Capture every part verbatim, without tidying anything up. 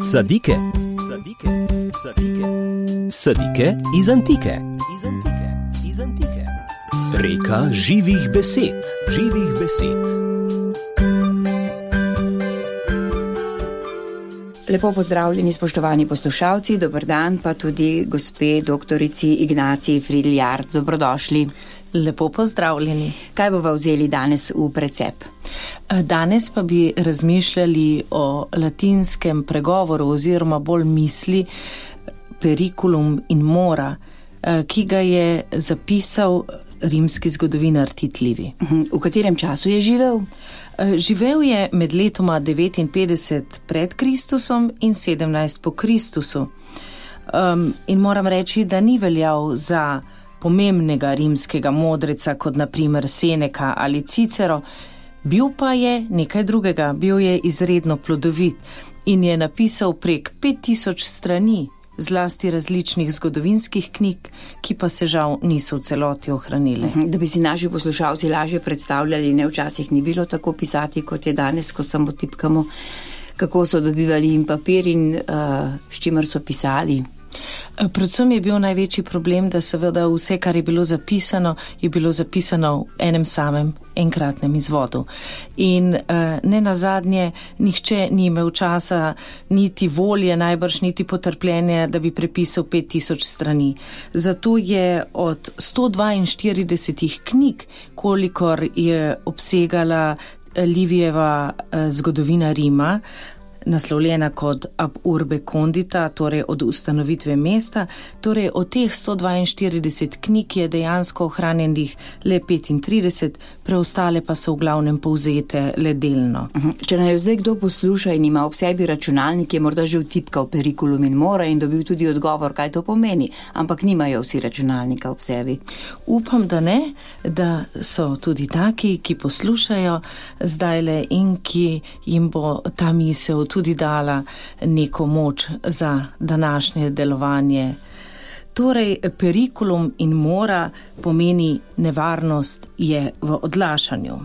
Sadike. Sadike. Sadike. Sadike iz antike. Iz antike. Iz antike. Reka živih besed. Živih besed. Lepo pozdravljeni, spoštovani poslušalci, dober dan pa tudi gospe doktorici Ignaciji Fridl-Jarc. Dobrodošli. Lepo pozdravljeni. Kaj bova vzeli danes v precep? Danes pa bi razmišljali o latinskem pregovoru oziroma bolj misli Periculum in Mora, ki ga je zapisal rimski zgodovinar Tit Livij. V katerem času je živel? Živel je med letoma devetinpetdeset pred Kristusom in sedemnajst po Kristusu. Um, in moram reči, da ni veljal za pomembnega rimskega modreca, kot na primer Seneca ali Cicero, bil pa je nekaj drugega, bil je izredno plodovit in je napisal prek pet tisoč strani, zlasti različnih zgodovinskih knjig, ki pa se žal niso v celoti ohranile. Da bi si naši poslušalci lažje predstavljali, ne včasih ni bilo tako pisati, kot je danes, ko samo tipkamo, kako so dobivali in papir in uh, s čimer so pisali. Predvsem je bil največji problem, da seveda vse, kar je bilo zapisano, je bilo zapisano v enem samem enkratnem izvodu. In uh, ne nazadnje, nihče ni imel časa, niti volje, najbrž niti potrpljenja, da bi prepisal pet tisoč strani. Zato je od sto dvainštirideset knjig, kolikor je obsegala Livijeva uh, zgodovina Rima, naslovljena kot Ab urbe condita, torej od ustanovitve mesta, torej od teh sto dvainštirideset knjig je dejansko ohranjenih le petintrideset, preostale pa so v glavnem povzete le delno. Če naj zdaj kdo posluša in ima ob sebi računalnik, je morda že vtipkal Periculum in Mora in dobil tudi odgovor, kaj to pomeni, ampak nimajo vsi računalnika ob sebi. Upam, da ne, da so tudi taki, ki poslušajo zdajle in ki jim bo ta misel tudi dala neko moč za današnje delovanje. Torej, Periculum in Mora pomeni nevarnost je v odlašanju.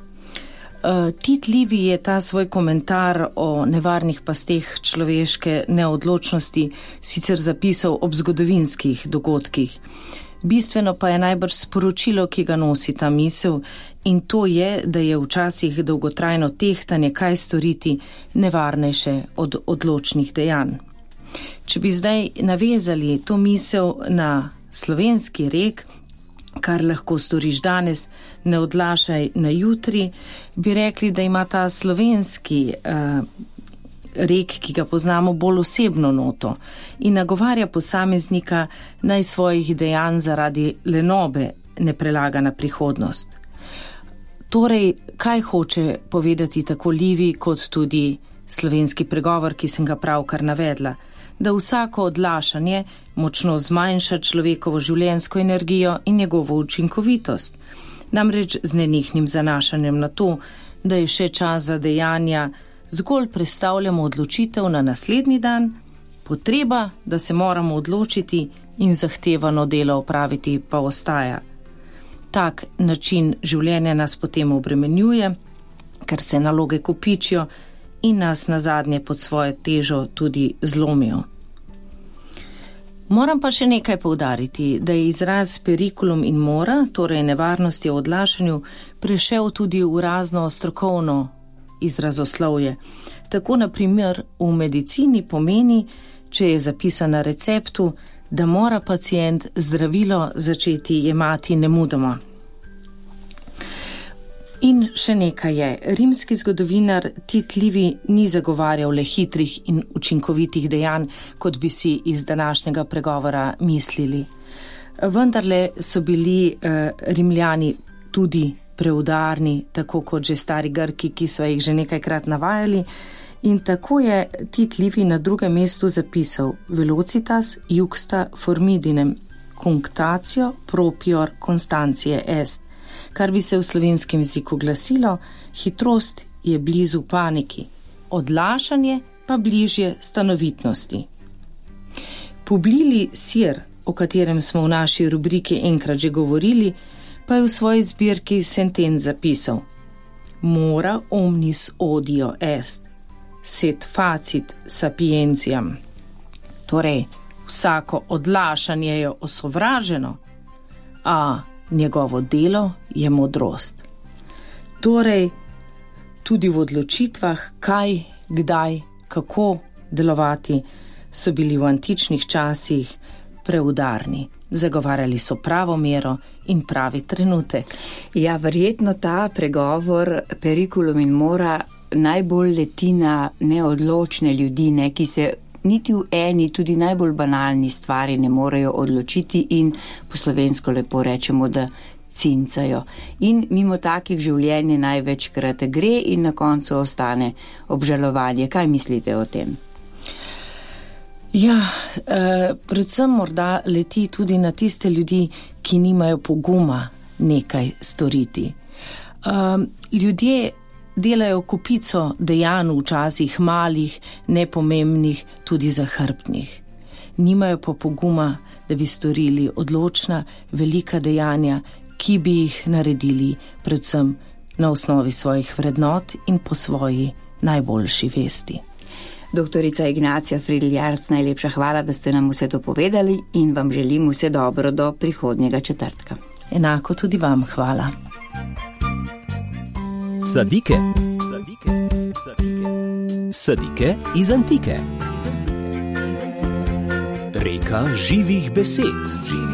Tit Livij je ta svoj komentar o nevarnih pasteh človeške neodločnosti sicer zapisal ob zgodovinskih dogodkih. Bistveno pa je najbrž sporočilo, ki ga nosi ta misel, in to je, da je včasih dolgotrajno tehtanje, kaj storiti, nevarnejše od odločnih dejanj. Če bi zdaj navezali to misel na slovenski rek, kar lahko storiš danes, ne odlašaj na jutri, bi rekli, da ima ta slovenski uh, rek, ki ga poznamo, bolj osebno noto in nagovarja posameznika naj svojih dejanj zaradi lenobe ne prelaga na prihodnost. Torej, kaj hoče povedati tako Livij kot tudi slovenski pregovor, ki sem ga pravkar navedla? Da vsako odlašanje močno zmanjša človekovo življenjsko energijo in njegovo učinkovitost. Namreč z nenehnim zanašanjem na to, da je še čas za dejanja, zgolj prestavljamo odločitev na naslednji dan, potreba, da se moramo odločiti in zahtevano delo opraviti pa ostaja. Tak način življenja nas potem obremenjuje, ker se naloge kopičijo in nas nazadnje pod svojo težo tudi zlomijo. Moram pa še nekaj poudariti, da je izraz Periculum in Mora, torej nevarnosti o odlašanju, prešel tudi v razno strokovno izrazoslovje. Tako na primer v medicini pomeni, če je zapisano na receptu, da mora pacient zdravilo začeti jemati nemudoma. In še nekaj je, rimski zgodovinar Tit Livij ni zagovarjal le hitrih in učinkovitih dejanj, kot bi si iz današnjega pregovora mislili. Vendarle so bili eh, Rimljani tudi preudarni, tako kot že stari Grki, ki so jih že nekajkrat navajali, in tako je Tit Livij na drugem mestu zapisal velocitas juxta formidinem cunctatio propior constantiae est, kar bi se v slovenskem jeziku glasilo, hitrost je blizu paniki, odlašanje pa bližje stanovitnosti. Publili Sir, o katerem smo v naši rubriki enkrat že govorili, pa je v svoji zbirki sentenc zapisal: Mora omnis odio est, sed facit sapientiam. Torej, vsako odlašanje je osovraženo, a njegovo delo je modrost. Torej, tudi v odločitvah, kaj, kdaj, kako delovati, so bili v antičnih časih preudarni. Zagovarjali so pravo mero in pravi trenutek. Ja, verjetno ta pregovor periculum in mora najbolj leti na neodločne ljudi, ne, ki se niti v eni, tudi najbolj banalni stvari ne morejo odločiti in po slovensko lepo rečemo, da cincajo. In mimo takih življenj največkrat gre in na koncu ostane obžalovanje. Kaj mislite o tem? Ja, eh, predvsem morda leti tudi na tiste ljudi, ki nimajo poguma nekaj storiti. Eh, ljudje delajo kupico dejanj včasih malih, nepomembnih, tudi zahrbtnih. Nimajo pa poguma, da bi storili odločna, velika dejanja, ki bi jih naredili predvsem na osnovi svojih vrednot in po svoji najboljši vesti. Doktorica Ignacija Fridl-Jarc, najlepša hvala, da ste nam vse to povedali in vam želim vse dobro do prihodnjega četrtka. Enako tudi vam hvala. Sadike. Sadike. Sadike. Sadike iz antike. Reka živih besed.